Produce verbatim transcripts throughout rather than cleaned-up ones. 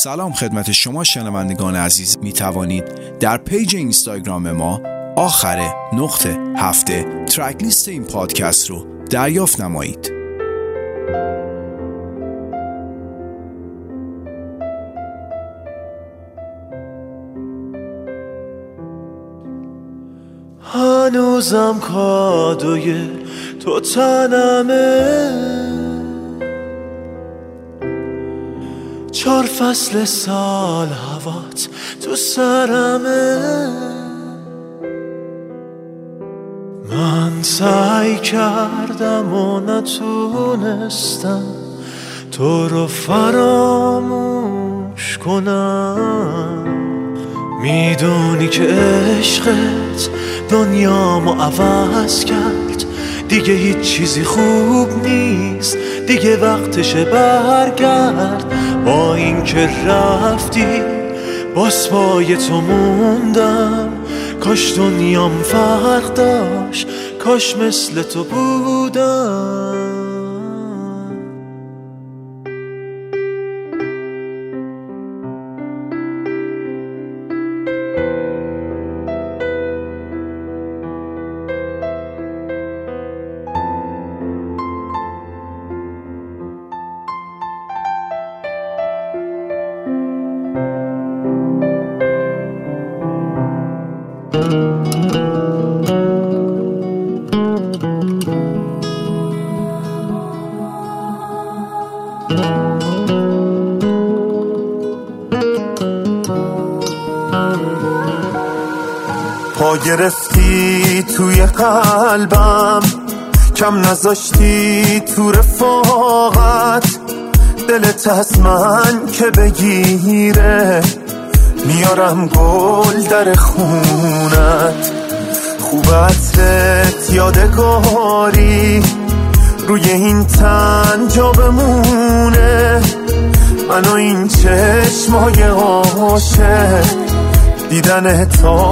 سلام خدمت شما شنوندگان عزیز. می توانید در پیج اینستاگرام ما آخر نقطه هفته ترک لیست این پادکست رو دریافت نمایید. هنوزم کادوی تو تنمه، چار فصل سال هوات تو سرمه. من سعی کردم و نتونستم تو رو فراموش کنم. میدونی که عشقت دنیامو عوض کرد، دیگه هیچ چیزی خوب نیست، دیگه وقتشه برگرد. با این که رفتی باز پای تو موندم، کاش دنیام فرق داشت، کاش مثل تو بودم. پا گرفتی توی قلبم، کم نذاشتی تو رفاقت. دلت از من که بگیره، میارم گل در خونت. خوب عطرت یادگاری روی این تن جا بمونه. من و این چشمای عاشق دیدن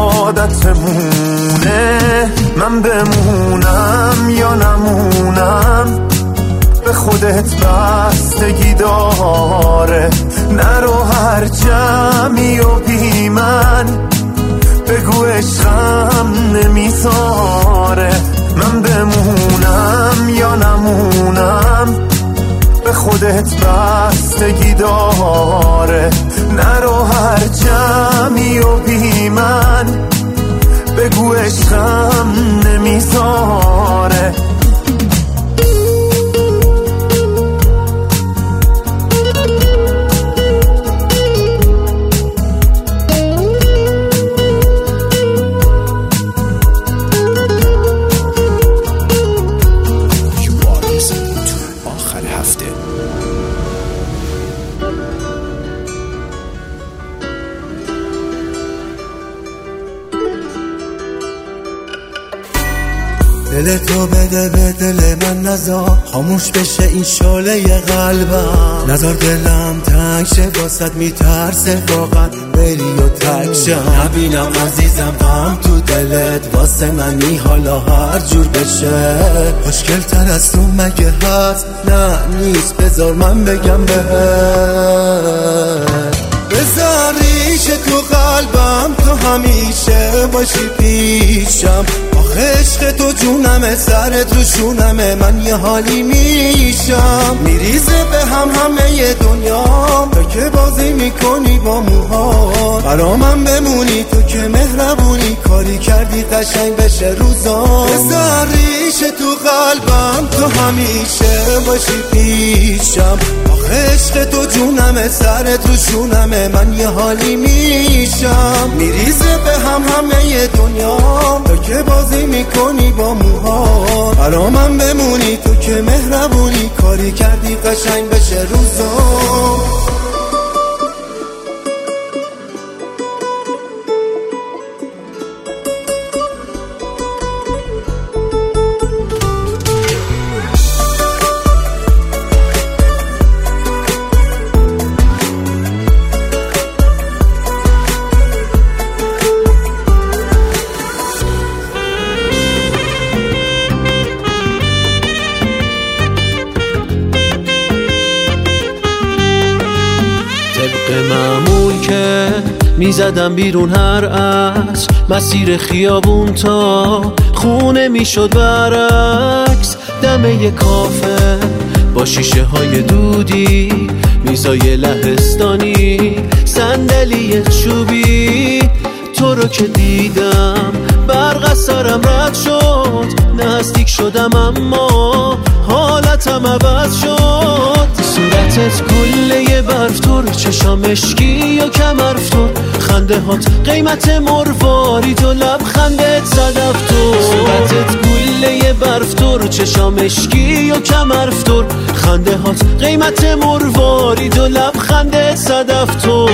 عادتمونه. من بمونم یا نمونم به خودت بستگی داره. نرو هر جمعی و بی من بگو عشقم نمیذاره. من بمونم یا نمونم به خودت بستگی داره. نرو هر جمعی و بی من بگو عشقم نمیذاره. دل تو بده به دل من، نزار خاموش بشه این شعله قلبم. نزار دلم تنگ شه واسد، میترسه واقعا بری و تک شم. نبینم عزیزم غم تو دلت واسه منی، حالا هر جور بشه. خوشگل تر از تو مگه هست؟ نه نیست، بذار من بگم بهت. بذار ریشه تو قلبم، تو همیشه باشی پیشم. عشق تو جونمه، سرت رو شونمه، من یه حالی میشم. میریزه به هم همه دنیا، تو که بازی میکنی با موها. برا من بمونی تو که مهربونی، کاری کردی قشنگ بشه روزا. بذار ریشه تو قلبم، تو همیشه باشی پیشم. عشق تو جونمه، سرت رو شونمه، من یه حالی میشم. میریزه به هم همه دنیا، تو که بازی میکنی با موها. برا من بمونی تو که مهربونی، کاری کردی قشنگ بشه روزا. معمول که میزدم بیرون هر عصر، مسیر خیابون تا خونه میشد برعکس. دمه کافه با شیشه های دودی، میزای لهستانی، صندلی چوبی. تو رو که دیدم برق از سرم رد شد، نزدیک شدم اما حالتم عوض شد. صورتت گله برفتور، چشام اشکی یا کمرفتور، خنده هات قیمت مروارید و لبخندت صدفتور. صورتت گله برفتور، چشام اشکی یا کمرفتور، خنده هات قیمت مروارید و لبخندت صدفتور.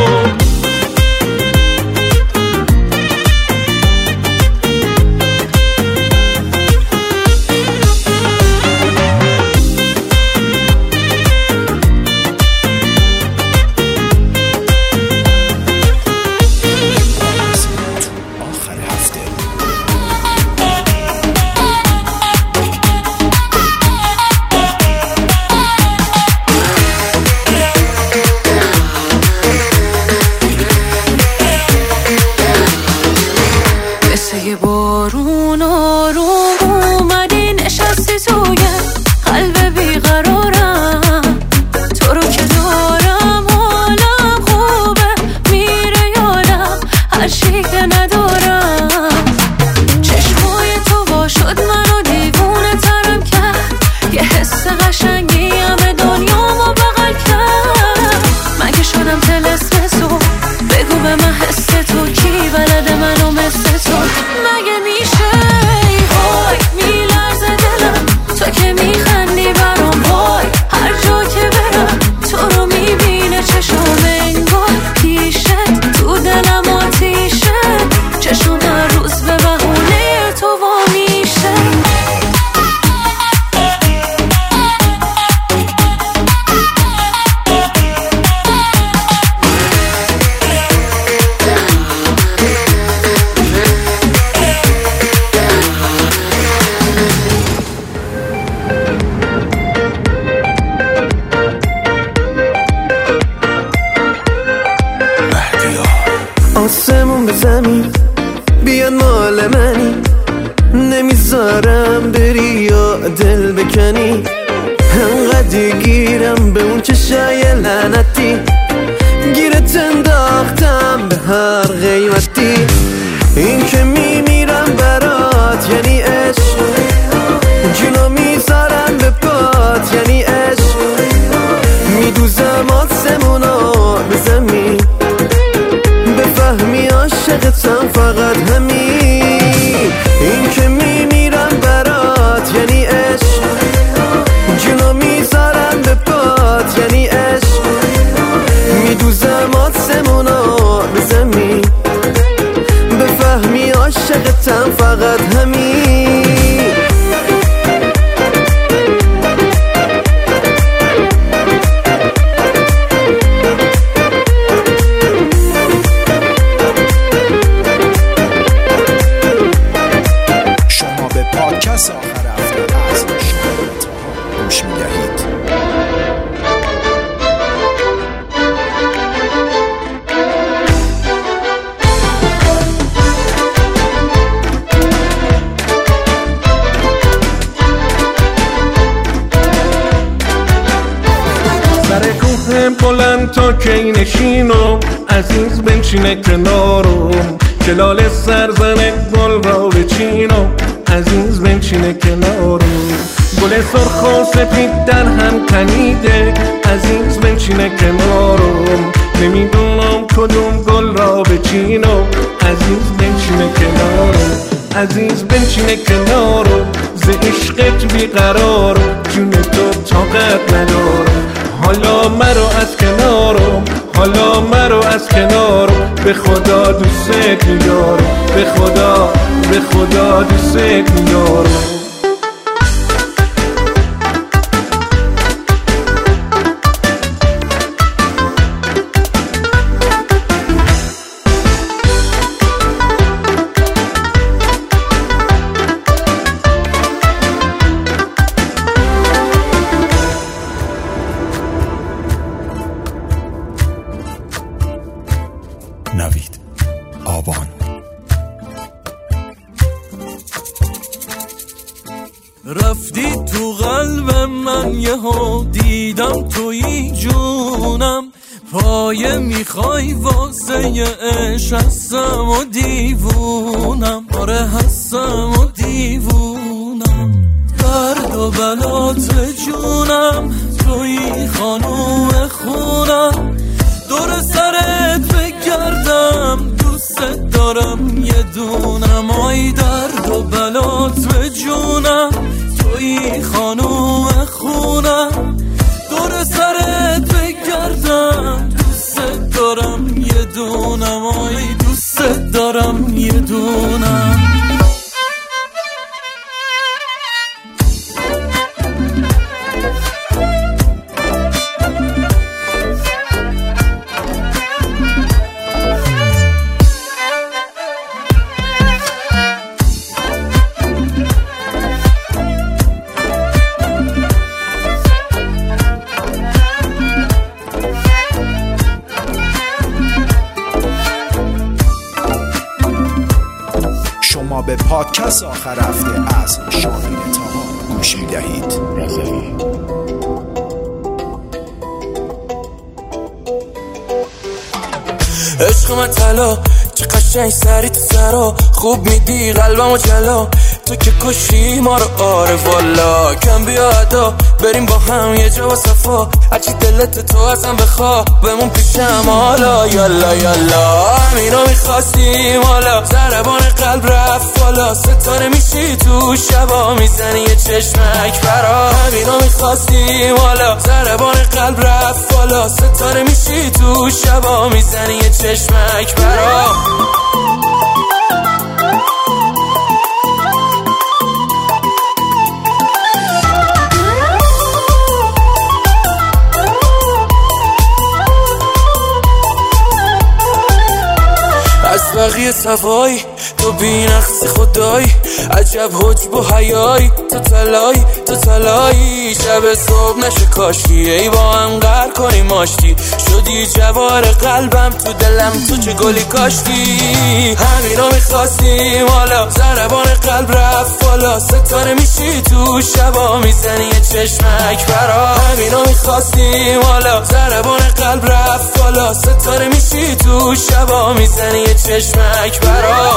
آسمون به زمین بیان مال منی، نمیذارم بری یا دل بکنی. انقدر گیرم به اون چشای لعنتی، گیرت انداختم به هر قیمتی. این که میمیرم برات یعنی عشق، جلو میذارم به پات یعنی عشق. میدوزم آسمونا به زمین، بفهمی عاشقتم فقط همین. این که میمیرم برات یعنی عشق، جلو میذارم به پات یعنی عشق. میدوزم آسمونا به زمین، بفهمی عاشقتم فقط همین. پادکست آخر هفته از شما گوش می‌دهید. سر کوه بلند تا کی نشینم، عزیز بنشینه کنارم. جلال سرزن گل را بچینم، عزیز بنشینه کنارم. گل سرخ و سپید در هم تنیده، عزیز بنشینه کنارم. نمیدونم کدوم گل را بچینم، عزیز بنشینه کنارم. عزیز بنشینه کنارم، ز عشقت بیقرارم. جون تو طاقت ندارم، حالا مرا از کنارم. حالا مرا از کنارم، به خدا دوست میارم. به خدا به خدا دوست میارم. نوید آبان. رفتی تو قلب من یهو دیدم توی جونم، پایه میخوای واسه عشق هستم و دیوونم، آره هستم و دیوونم. درد و بلات جونم توی خانوم خونم، دور سرت بگردم دوست دارم یه دونم. آی درد و بلات جونم توی خانوم خونم، دور سرت بگردم دوست دارم یه دونم. آی دوست دارم یه دونم. به پادکست آخر هفته از شاهین طاها گوش می‌دهید. عشق من طلا چه قشنگ سری تو سرا، خوب میدی قلبمو جلا، تو که کشی ما رو. آره والا کم بیا ادا بریم با هم یه جا و صفا، هرچی دلت تو ازم بخوا بمون پیشم حالا. یالا یالا همینا میخواستیم حالا، ضربان قلب رفت بالا، ستاره میشی تو شبا میزنی یه چشمک برا. همینا میخواستیم حالا، ضربان قلب رفت بالا، ستاره میشی تو شبا میزنی یه چشمک برا. از بقیه صفایی تو بی نقص خدایی، عجب حجب و حیایی، تو تلایی تو تلایی. شب صبح نشه کاشکی ای با هم قر کنیم آشتی، شدی جوار قلبم تو دلم تو چه گلی کاشتی. همینا میخواستیم حالا، ضربان قلب رفت بالا، ستاره میشی تو شبا میزنی یه چشمک برا. همینا میخواستیم حالا، ضربان قلب رفت بالا، ستاره میشی تو شبا میزنی یه چشمک برا.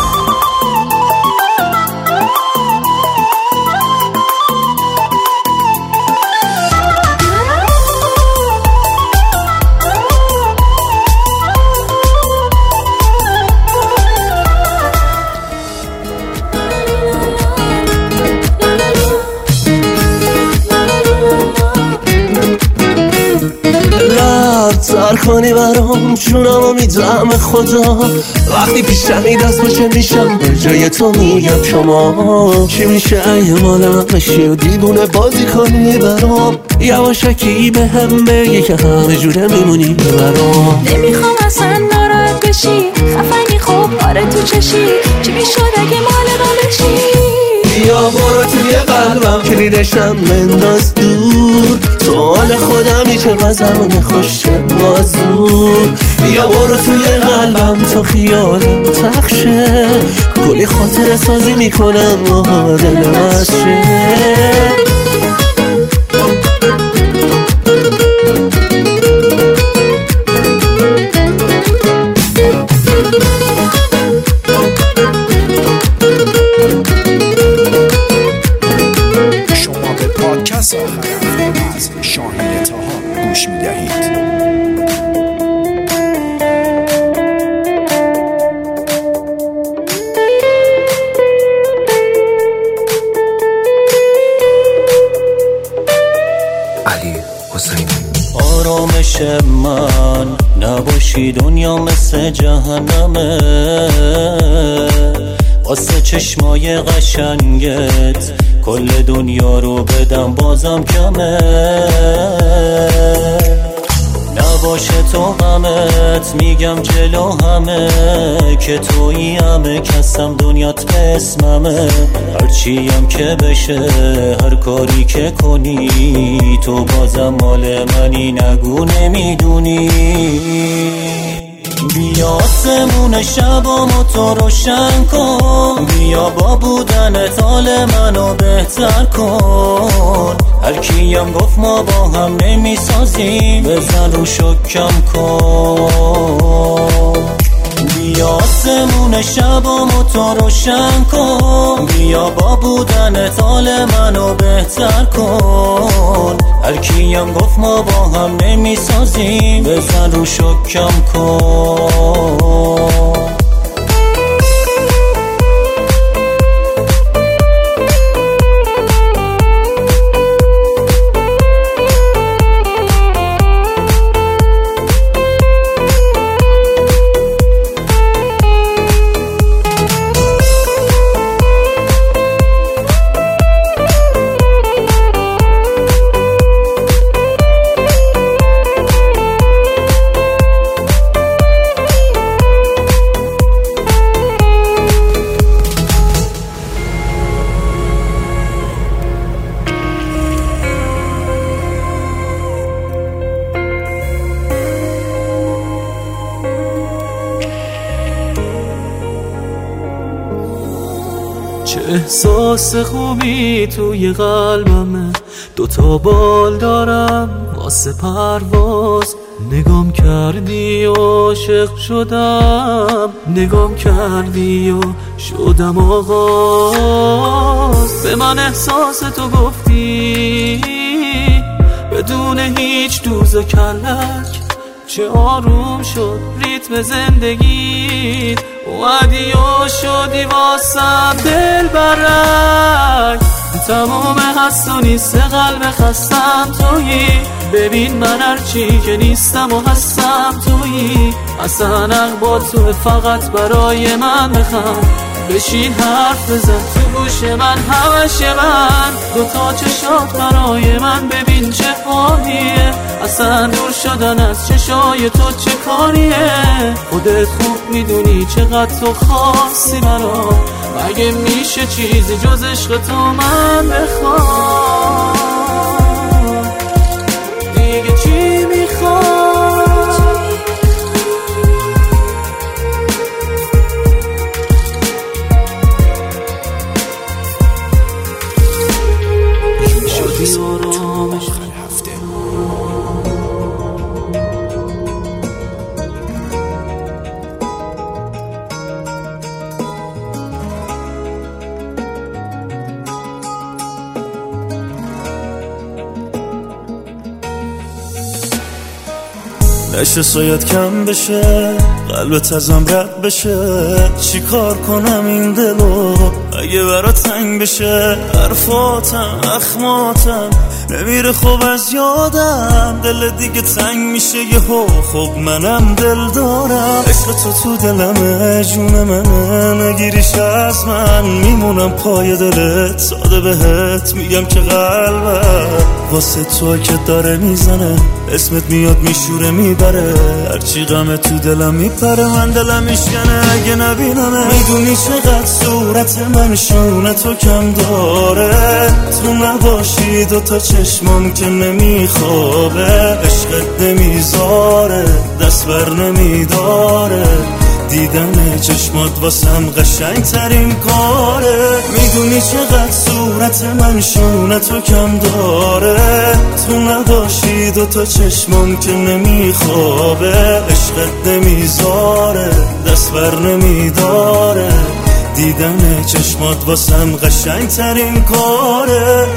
سر کنی برام جونمو میدم خدا، وقتی پیشمی دست باشه میشم به جای تو میگم شما. چی میشه ای مالم بشی و دیوونه بازی کنی برام، یواشکی به هم بگی که همه جوره میمونی برام. نمیخوام اصلا ناراحت بشی، خفنی خوب آره تو چشی، چی میشد اگه مال من بشی. یا برو توی قلبم کلیدشم بنداز دور، تو حال خودمی چه زمان خوشه بازور. یا برو توی قلبم تو خیالم تخشه، کلی خاطر سازی میکنم و دل وشه. پادکست آخر هفته از شاهین طاها گوش می‌دهید. علی حسینی. آرامش من نباشی دنیا مثل جهنمه، واسه چشمای قشنگت کل دنیا رو بدم بازم کمه. نباشه تو غمت میگم جلو همه، که تویی همه کسم دنیات به اسممه. هرچی هم که بشه هر کاری که کنی، تو بازم مال منی نگو نمیدونی. بیا آسمون شبامو تو روشن کن، بیا با بودن حال منو بهتر کن. هر کیم گفت ما با هم نمیسازیم، بزن رو شکم کن. بیا آسمون شبامو تو روشن کن، بیا با بودن حال منو بهتر کن. هر کیم گفت ما با هم نمیسازیم، بزن رو شکم کن. چه احساس خوبی توی قلبمه، دوتا بال دارم واسه پرواز. نگام کردی و عاشق شدم، نگام کردی و شدم آغاز. به من احساس تو گفتی بدون هیچ دوز و کلک، چه آروم شد ریتم زندگی. اومدی و شدی واسم دل برک، تمام هست و نیست قلب خستم تویی. ببین من هرچی که نیستم و هستم تویی. اصلا اقبال تو فقط برای من بخند، بشین حرف بزن تو گوش من همش من. دوتا چشات برای من ببین چه حالیه، اصلا دور شدن از چشای تو چه کاریه. خودت خوب میدونی چقدر تو خاصی برا، مگه میشه چیزی جز عشق تو من بخوام؟ دیگه چی میخوام؟ شدی آرامش هفته. نشه سایت کم بشه، قلبت ازم رد بشه. چی کار کنم این دلو اگه برا تنگ بشه؟ حرفاتم اخماتم نمیره خوب از یادم، دل دیگه تنگ میشه یهو. خب منم دل دارم، عشق تو تو دلمه، جون منه، نگیریش از من. میمونم پای دلت، ساده بهت میگم که قلبم واسه تو که داره میزنه. اسمت میاد میشوره میبره، هرچی غمه تو دلم میپره. من دلم میشکنه اگه نبینمه. میدونی چقدر صورت من شونه تو کم داره، تو نباشی دوتا چشمام که نمیخوابه. عشقت نمیذاره دست بر نمیداره، دیدن چشمات واسم قشنگ ترین کاره. میدونی چقدر صورت من شونه تو کم داره، تو نباشی دوتا چشمام که نمیخوابه. عشقت نمیذاره دست بر نمیداره، دیدن چشمات واسم قشنگ ترین کاره.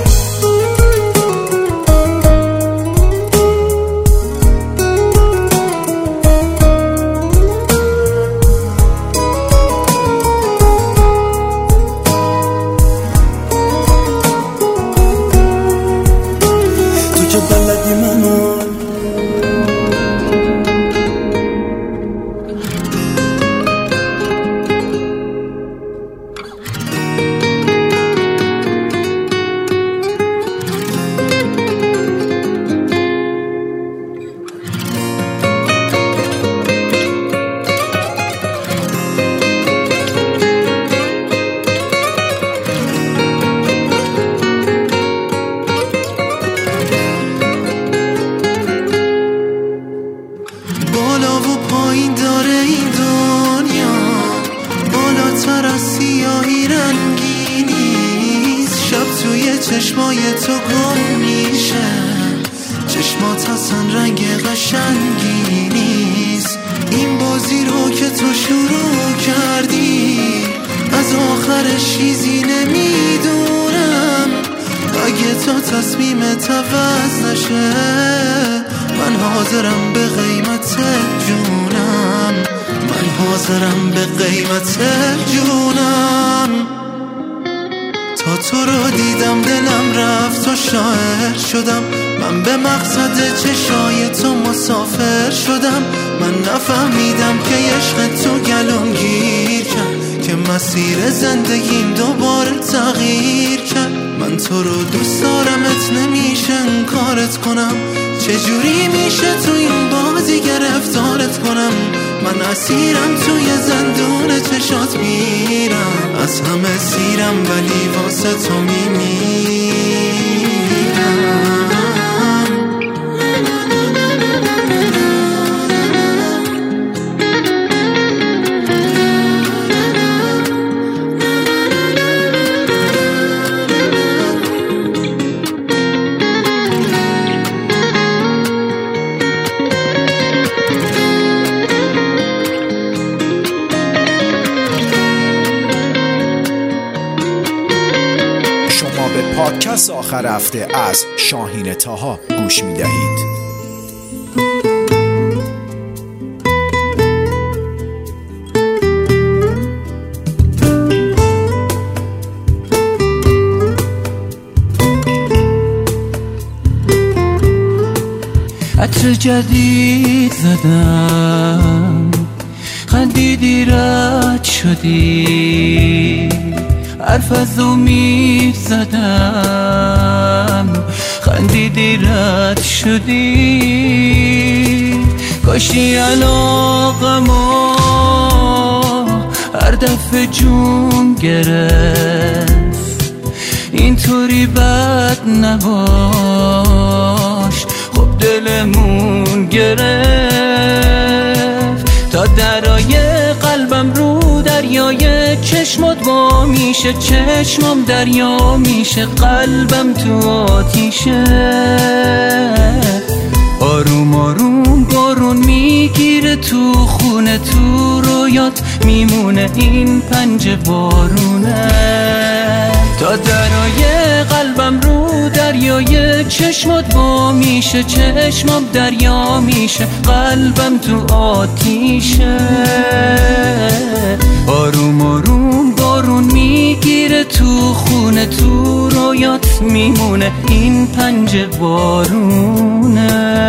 چشمای تو گم میشه، چشمات اصلا رنگ قشنگی نیست. این بازی رو که تو شروع کردی از آخرش چیزی نمیدونم. اگه تو تصمیمت عوض نشه من حاضرم به قیمت جونم، من حاضرم به قیمت جونم. تا تو رو دیدم دلم رفت و شاعر شدم، من به مقصد چشای تو مسافر شدم. من نفهمیدم که عشق تو گلوم گیر کرد، که مسیر زندگیم دوباره تغییر کرد. من تو رو دوست دارمت نمیشه انکارت کنم، چجوری میشه تو این بازی گرفتارت کنم؟ من اسیرم توی زندون چشات میرم، از همه سیرم ولی واسه تو میمیرم. پادکست آخر هفته از شاهین طاها گوش می دهید. عطر جدید زدم، خندیدی رد شدی، حرف از امید زدم، خندیدی رد شدی. کاشی علاقمو هر دفعه جون گرفت، اینطوری بد نباش، خب دلمون گرفت. تا درای قلبم رو دریای چشمات وا میشه، چشمام دریا میشه، قلبم تو آتیشه. آروم آروم بارون میگیره تو خونه، تو رویات میمونه این پنجه بارونه. تا درای قلبم رو دریای چشمات وا میشه، چشمام دریا میشه، قلبم تو آتیشه. آروم آروم بارون میگیره تو خونه، تو رویات میمونه این پنجه بارونه.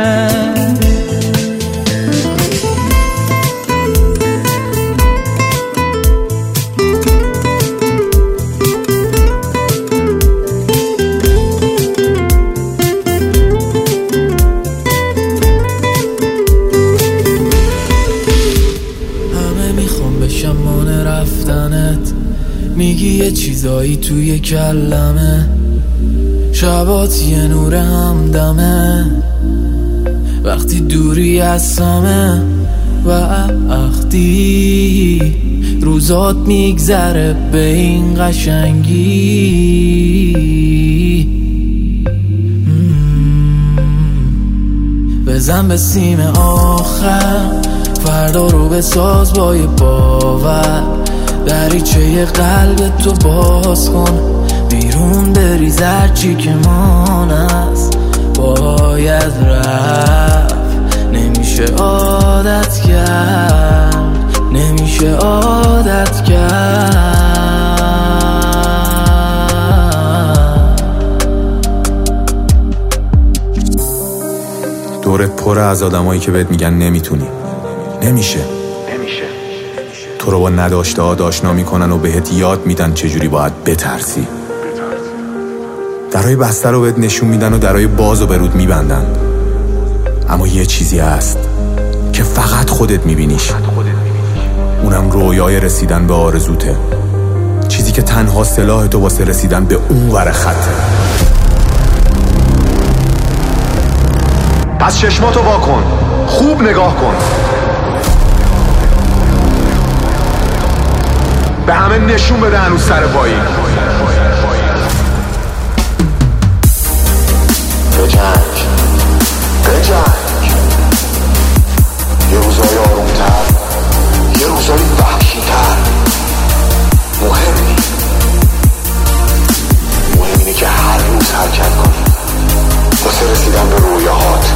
میگی یه چیزایی توی کلمه، شبات یه نور همدمه، وقتی دوری از سمه وقتی روزات میگذره به این قشنگی. بزن به سیم آخر، فردا رو بساز با یه باور، دریچه قلب تو باز کن، بیرون بریز هرچی که مان است باید رفت. نمیشه عادت کرد، نمیشه عادت کرد. دورت پره از آدمایی که بهت میگن نمیتونی، نمیشه. تو رو با نداشته ها آشنا میکنن و بهت یاد میدن چجوری باید بترسی. درای بسته رو بهت نشون میدن و درای باز رو به رود میبندن، اما یه چیزی هست که فقط خودت میبینیش، اونم رویای رسیدن به آرزوته، چیزی که تنها سلاح تو واسه رسیدن به اون ور خطه. پس چشماتو وا کن، خوب نگاه کن، به همه نشون بده هنوز سر پایی. بجنگ بجنگ یه روزای آرومتر، یه روزای وحشی‌تر. مهم نی مهم اینه که هر روز حرکت کنی واسه رسیدن به رویاهات،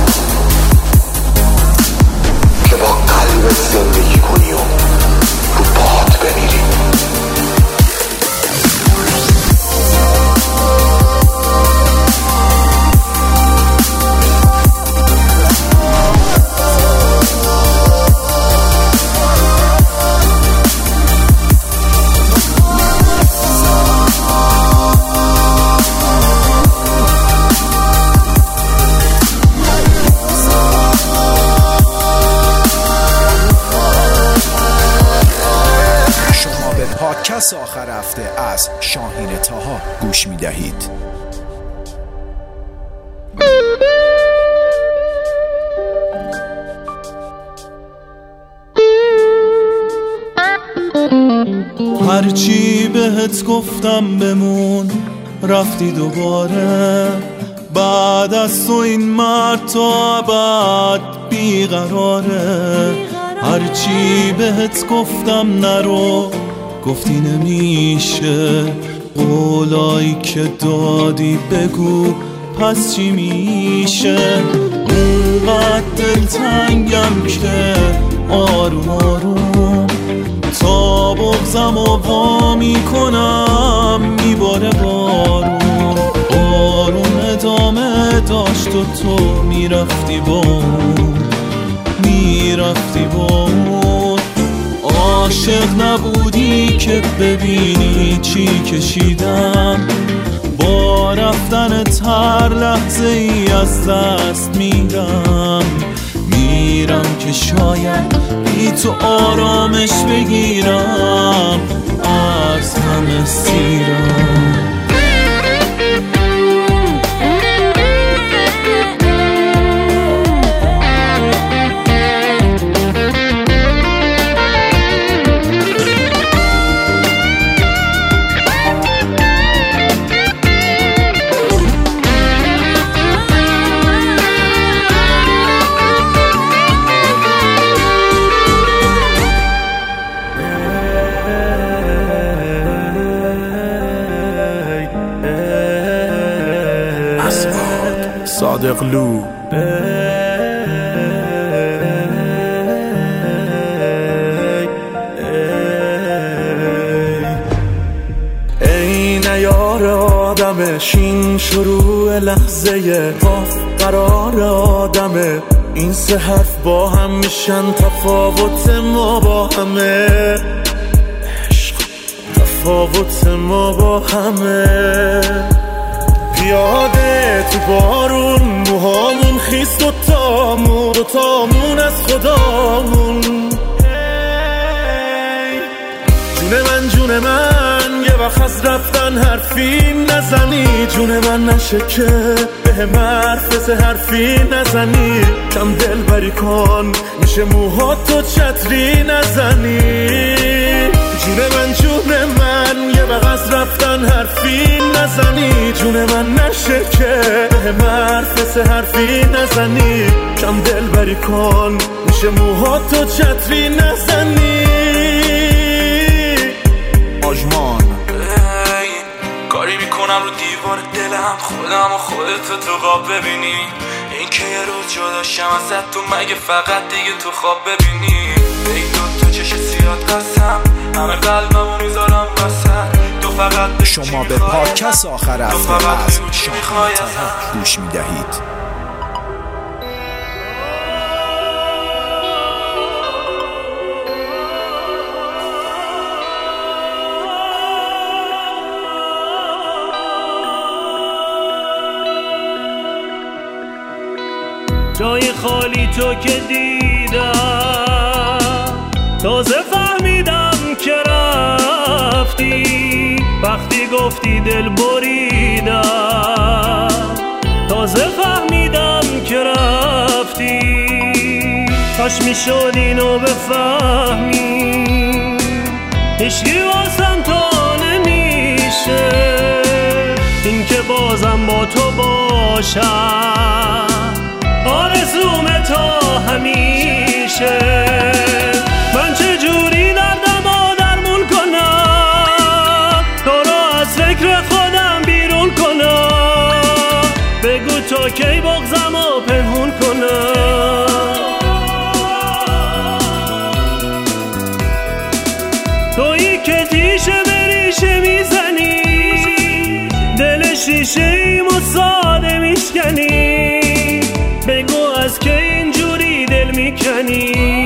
که با قلبت زندگی کنی و رو پاهات بمیری. پادکست آخر هفته از شاهین طاها گوش می دهید. هرچی بهت گفتم بمون رفتی دوباره، بعد از تو این مرد تا ابد بیقراره. هرچی بهت گفتم نرو گفتی نمیشه، قولایی که دادی بگو پس چی میشه. اونقدر دلتنگم که آروم آروم تا بغزم و وا میکنم میباره بارون. بارون ادامه داشت و تو میرفتی با اون میرفتی با اون. عاشق نبودی که ببینی چی کشیدم، با رفتن هر لحظه ای از دست میرم. میرم که شاید بی تو آرامش بگیرم، از همه سیرم. صادق لو ای نیار آدمش، این شروع لحظه تا قرار آدمه. این سه حرف با هم میشن تفاوت ما با همه. عشق تفاوت ما با همه. پیاده تو بارون موهامون خیس دوتامون دوتامون از خدامون. جون من جون من یه وقت از رفتن حرفی نزنی. جون من نشه که به مرفز حرفی نزنی. کم دل بری کن میشه موهاتو چتری نزنی. جون من جون من یه وقت از رفتن حرفی نزنی. جون من نشه که به مرفز حرفی نزنی. کم دل بری کن میشه موهاتو چتری نزنی. آجمان کاری میکنم رو دیوار دلم، خودم و خودتو تو خواب ببینی. این که یه روز جدا شم ازت تو مگه فقط دیگه تو خواب ببینی. ای دو تو چش سیاد قسم همه قلبمو میذارم وسط. تو فقط شما به پادکست آخر هفته از شاهین طاها گوش میدهید. جای خالی تو که دیدم تازه فهمیدم که رفتی. وقتی گفتی دل بریدم تازه فهمیدم که رفتی. کاش میشد اینو بفهمی هیچکی واسم تا نمیشه. این که بازم با تو با باشم، آرزوم تا همیشه. من چجوری دردمو درمون کنم، تو رو از فکر خودم بیرون کنم، بگو تو کی بغضمو پنهون کنم. تویی که تیشه بریشه میزنی، دل شیشه ایمو ساده میشکنی، بگو از که اینجوری دل میکنی.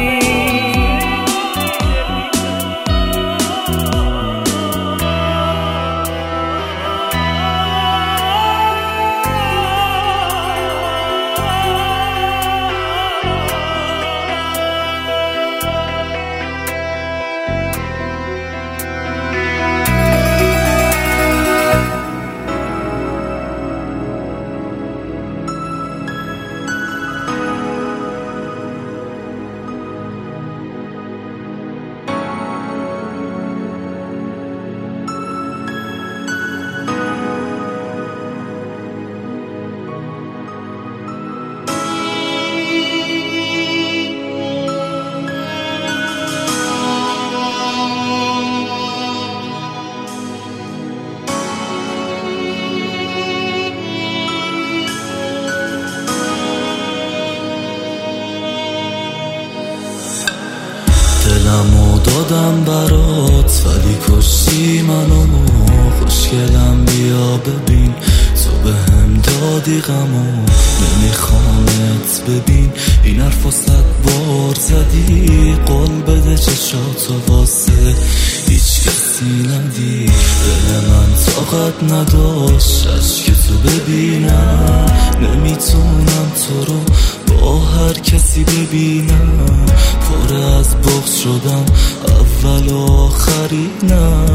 دلمو دادم برات ولی کشتی منو، خوشگلم بیا ببین تو به هم دادی غمو، نمیخوامت ببین این حرفا صد بار زدی، قول بده چشاتو واسه هیچ کسی ندی. دل من طاقت نداشت عشق تو ببینم، نمیتونم تو رو با هر کسی ببینم، پر از بغض شدم اول و آخری نه.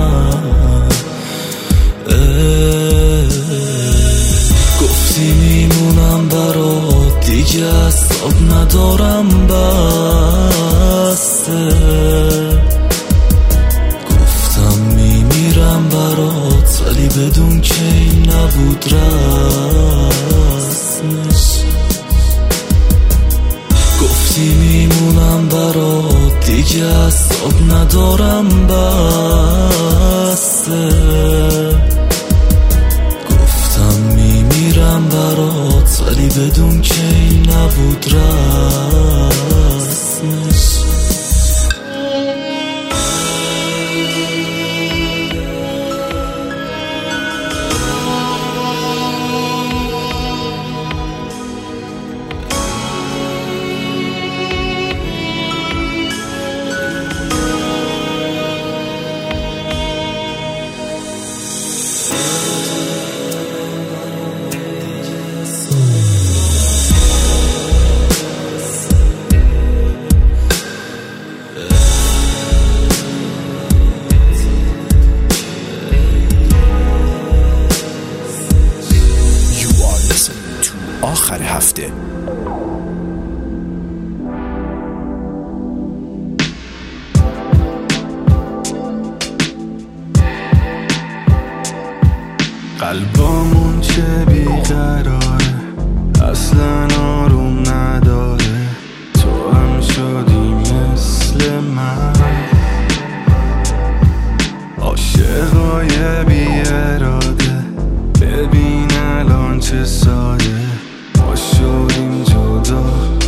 گفتی میمونم برات دیگه اصاب ندارم بسته، گفتم میمیرم برات ولی بدون که این نبود رسمش. گفتی میمونم برات دیگه اصاب ندارم بسته، گفتم میمیرم برات ولی بدون که این نبود رسمش. آخر هفته. قلبامون چه بیقراره، اصلا آروم نداره، تو هم شدی مثل من، عاشقای بی اراده. ببین الان چه ساده ما شدیم جدا.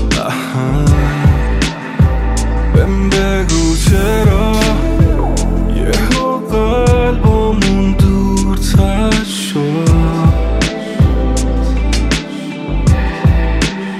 بهم بگو چرا یهو قلبمون دورتر شد.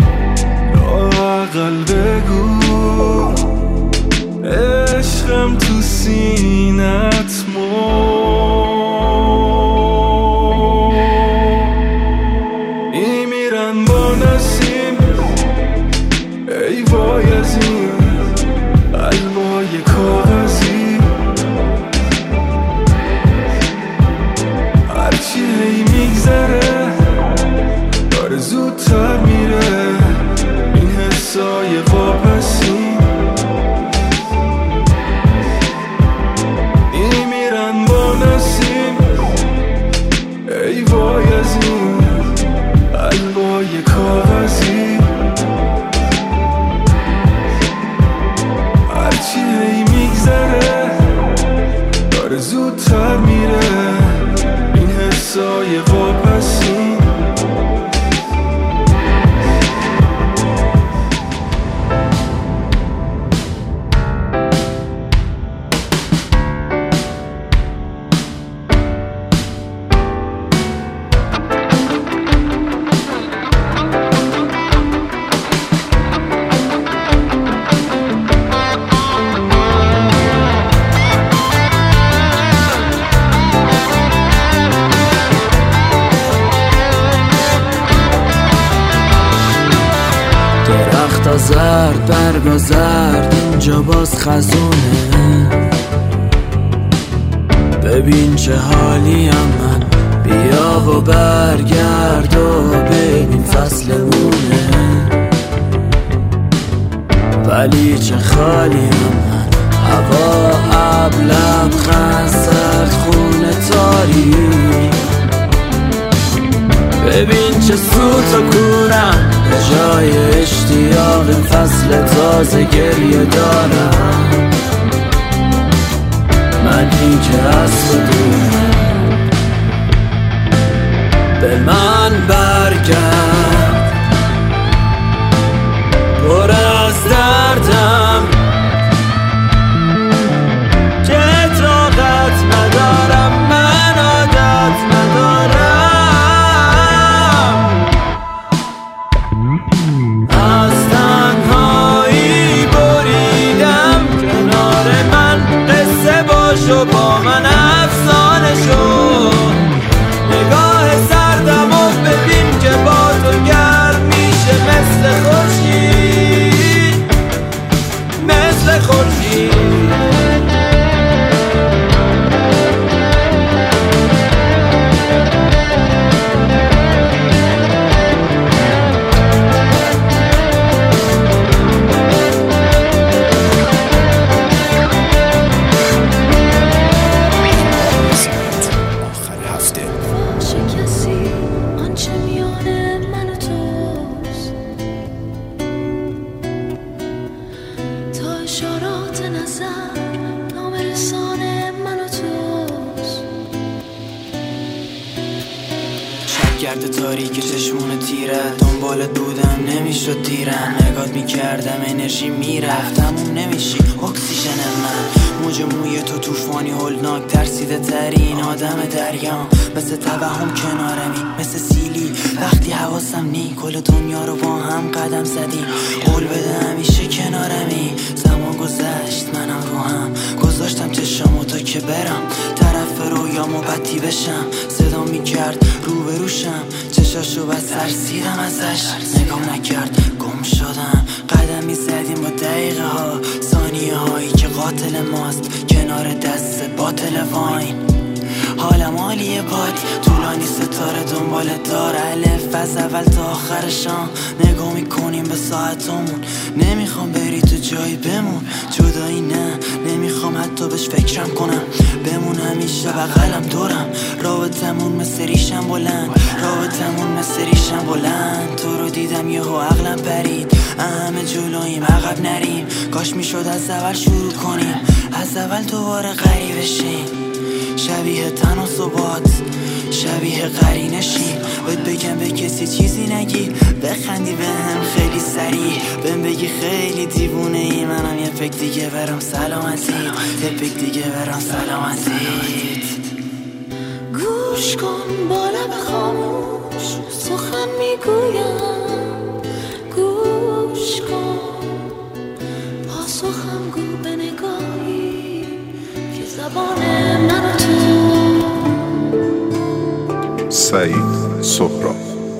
زرد برگا زرد اینجا باز خزونه. ببین چه حالیم من، بیا و برگرد و ببین فصلمونه. ولی چه خالیم من، هوا ابلم خسرد خونه تاریک. ببین چه سوت و کورم، به جای اشتیاق فصل تازه گریه دارم. منی که از تو دورم، به من برگرد. پر از دردم که طاقت ندارم، من عادت ندارم. از تنهایی بریدم کنار من، قصه باشو با من افسانه شو. نگاه سردم و ببین که با تو گرم میشه مثل خورشید، مثل خورشید. گرد تاریک چشمون تیره، دنبالت بودم نمیشد دیرم. نگات میکردم انرژی میرفت، تموم نمیشی اکسیژن من. موج موی تو طوفانی هولناک، ترسیده ترین آدم دریام. مثل توهم کنارمی، مثل سیلی وقتی حواسم نی. کل دنیا رو با هم قدم زدیم، قول بده همیشه کنارمی. زمان گذشت منم رو هم گذاشتم چشامو تا که برم طرف رویامو بدی بشم. صدا میکرد روبروشم، چشاشو بس ترسیدم ازش. نگام نکرد گم شدم، قدم میزدیم با دقیقه ها، ثانیه هایی که قاتل ماست کنار دست باطل واین. حالم عالیه باد طولانی، ستاره دنبالت دار، الف از اول تا آخرشان. نگاه میکنیم به ساعتمون، نمیخوام بری تو جایی بمون. جدایی نه، نمیخوام حتی بهش فکرم کنم. بمون همیشه بغلم دورم، رابطمون مثل ریشم بلند، رابطمون مثل ریشم بلند. تو رو دیدم یهو عقلم پرید، همه جلویم عقب نریم. کاش میشد از اول شروع کنیم، از اول دوباره غریبه شیم. شبیه تناسبات، شبیه قرینشیم. باید بگم به کسی چیزی نگی، بخندی به هم خیلی سریع. بهم بگی خیلی دیوونه ای، منم یه پک دیگه برام سلامتی، یه پک دیگه برام سلامتی. گوش کن با لب خاموش سخن میگویم، گوش کن پاسخم گو به نگاهی که زبان من و تو. سعید سهراب.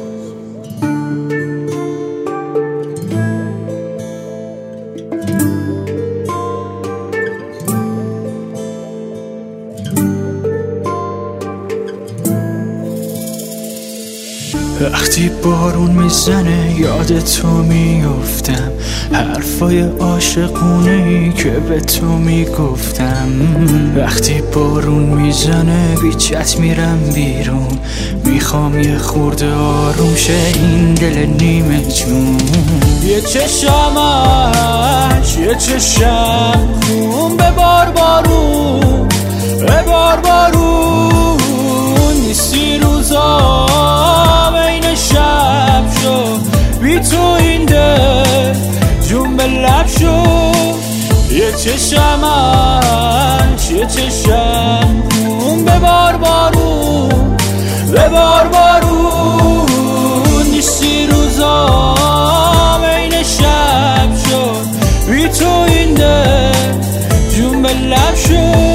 وقتی بارون میزنه یاد تو میافتم، حرفای عاشقونه‌ای که به تو میگفتم. وقتی بارون میزنه بیچت میرم بیرون، میخوام یه خورده آروم شه این دل نیمه جون. یه چشمش یه چشم خون، به بار بارون به بار بارون. نیستی روزا بین شب شو، بی تو این دل جون به لب شو. یه چشمش یه چشم خون، به بار بارون به بار بارون. نیستی روزا بین شب شو، بی تو این دل جون به لب شو.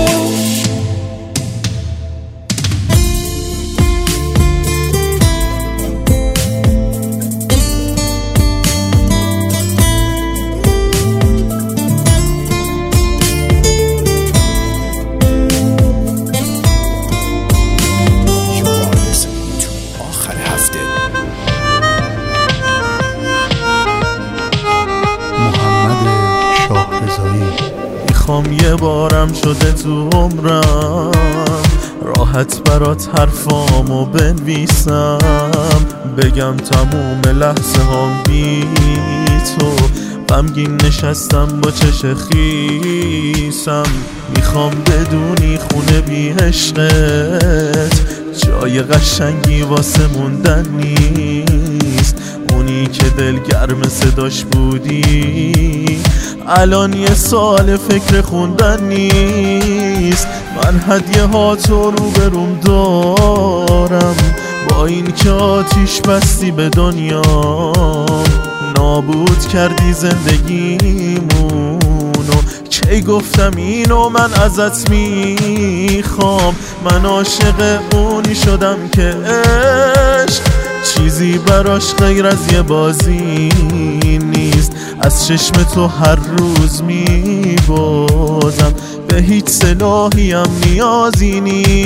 رضایی. میخوام یه بارم شده تو عمرم راحت برات حرفامو بنویسم، بگم تموم لحظه هم بی تو غمگین نشستم با چش خیسم. میخوام بدونی خونه بی عشقت جای قشنگی واسه موندن نیست. اونی که دلگرم صداش بودی الان یه سال فکر خوندن نیست. من هدیه ها تو رو بروم دارم، با این که آتیش بستی به دنیام، نابود کردی زندگیمونو. کی گفتم اینو من ازت میخوام؟ من عاشق اونی شدم که عشق چیزی براش غیر از یه بازی نیست. از چشم تو هر روز میبازم، به هیچ سلاحی هم نیازی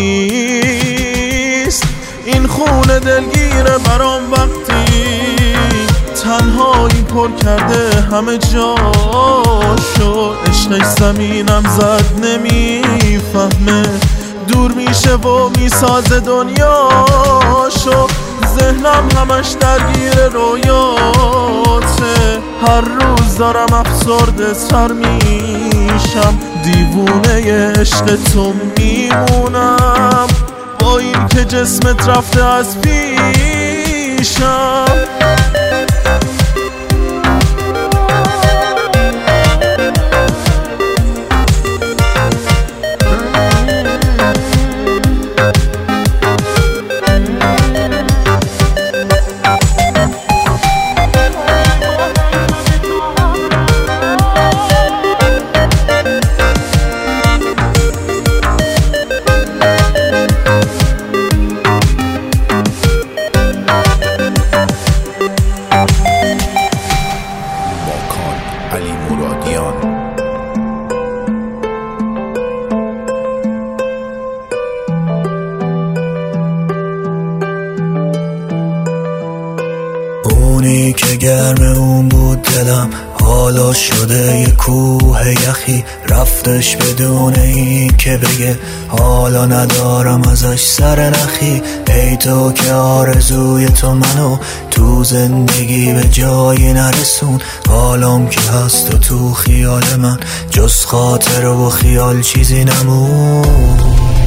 نیست. این خونه دلگیره برام وقتی تنهایی پر کرده همه جاشو. عشقش زمینم زد نمیفهمه، دور میشه و میسازه دنیاشو. ذهنم همش درگیر رویاته، هر روز دارم افسرده سر میشم، دیوونه عشق تو میمونم، با این که جسمت رفته از پیشم. اونی که گرم اون بود دلم حالا شده یه کوه یخی، رفتش بدون این که بگه حالا ندارم ازش سر نخی. ای تو که آرزوی تو منو تو زندگی به جایی نرسون، حالام که هست و تو خیال من جز خاطر و خیال چیزی نمون.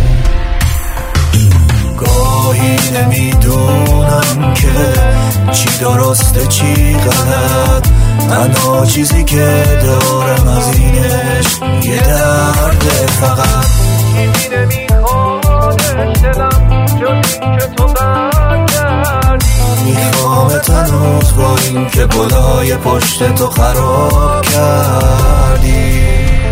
گاهی نمیدونم که چی درسته چی غلط، تنها چیزی که دارم از اینش یه درد فقط. چیزی نمیخوادش دلم جز این که تو برگردی، میخوامت هنوز با این که بلای پشت تو خراب کردی.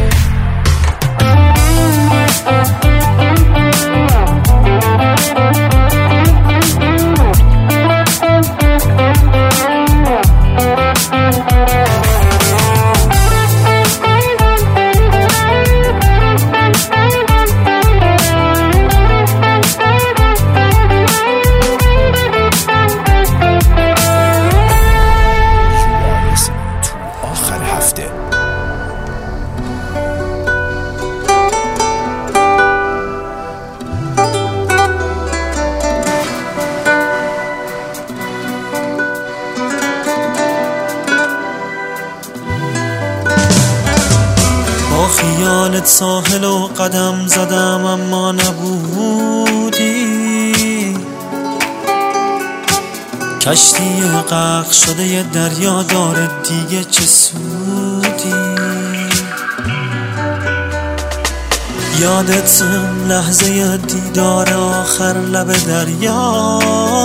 خیالت ساحل و قدم زدم اما نبودی، کشتی غرق شده یه دریا داره دیگه چه سودی. یادتم لحظه دیدار آخر لب دریا،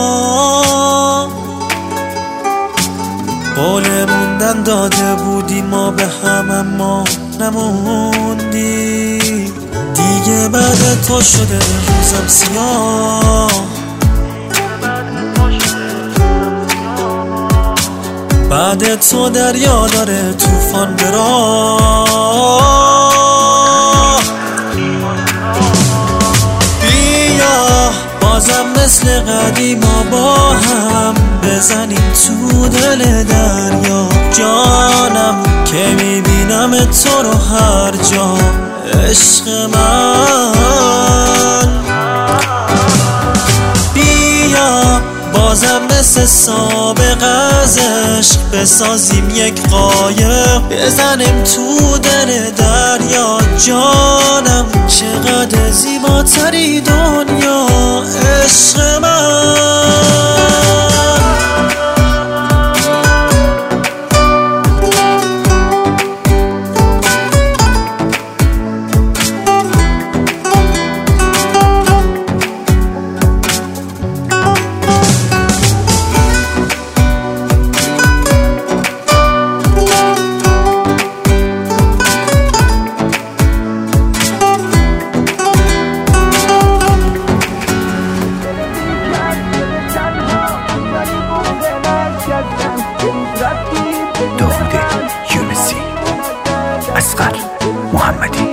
قول موندن داده بودی ما به هم اما نموندی. دیگه بعد تو شده روزم سیاه، بعد تو دریا داره طوفان براه. بیا بازم مثل قدیما با هم بزنیم تو دل دریا، جانم که میبینم تو رو هر جا عشق من. بیا بازم مثل سابق از عشق بسازیم یک قایق بزنیم تو دل دریا. جانم چقدر زیباتری دنیا عشق من. داوود یونسی، اصغر محمدی.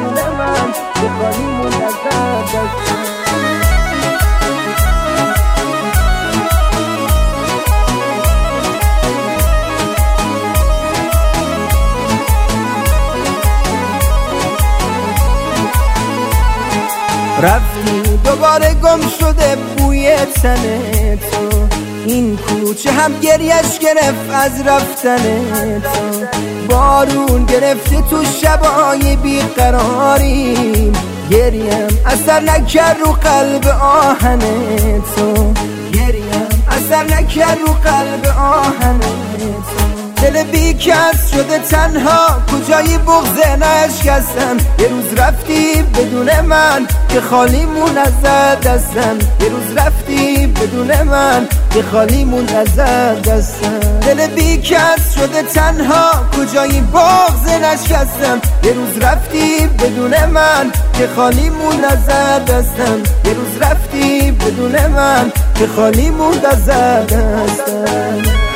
رفتی دوباره گم شده بوی تن تو، این کوچه هم گریش گرفت از رفتن تو. بارون گرفته تو شبای بیقراریم، گریم اثر نکرد رو قلب آهن تو. گریم اثر نکرد رو قلب آهن تو. دل بی کس شده تنها، کجایی بغض نشکستم. یه روز رفتی بدون من که خالی مون از دستم. یه روز رفتی بدون من که خالی مون از دستم. دل بی کس شده تنها، کجایی بغض نشکستم. یه روز رفتی بدون من که خالی مون از دستم. یه روز رفتی بدون من که خالی مون از دستم.